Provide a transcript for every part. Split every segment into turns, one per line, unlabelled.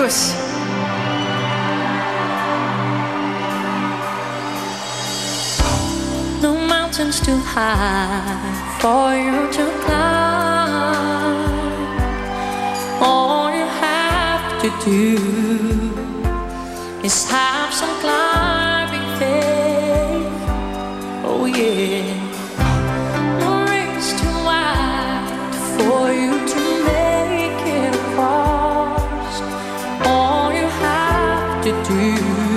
amigos. No mountains too high for you to climb. All you have to do is have some climbing faith. Oh yeah. No rings too wide for you to make it across. All you have to do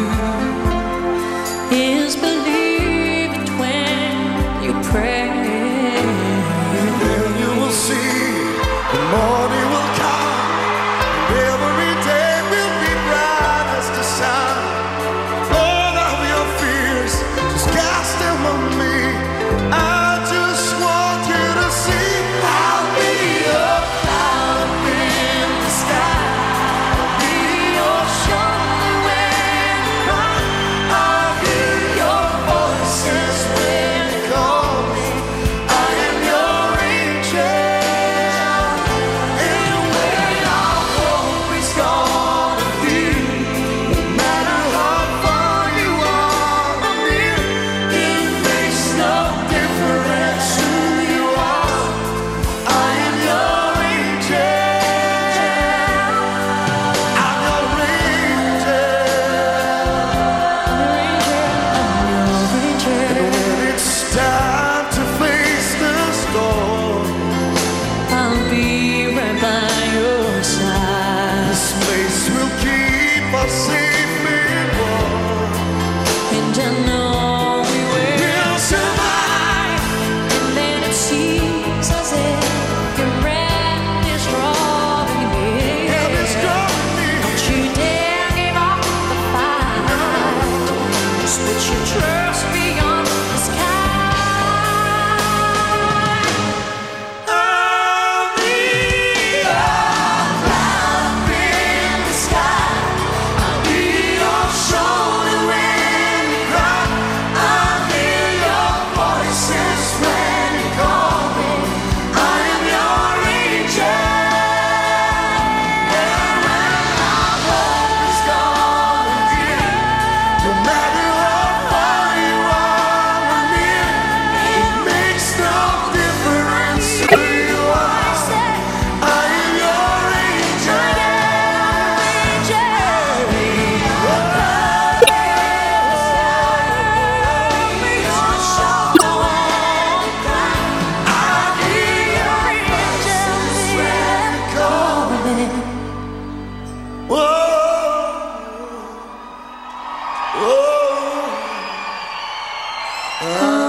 is believe it when you pray.
Then you will see the morning will come, and every day will be bright as the sun. All of your fears, just cast them on me. I just want you to see I'll be your cloud in the sky. I'll be your shoulder when you cry. I'll hear your voices when you call me. I am your angel, and when our hope is gonna be, no matter how far you are from here, it makes no difference who you are. I am your angel. I'm your angel. When it's time to face the storm,
I'll be right by your side.
this place will keep us safe and warm.
And I know we will
We'll survive.
And then it seems as if your breath is drawing near.
And it's drawing me.
Don't you dare give up the fight. Just put your trust beyond the sky.
I'll be your cloud in the sky. I'll be your shoulder when you cry. I'll hear your voices when you call me. I am your angel. And when our hope is gone dear, no matter how far you are or near, it makes no difference who you are. I am your angel. Whoa, whoa.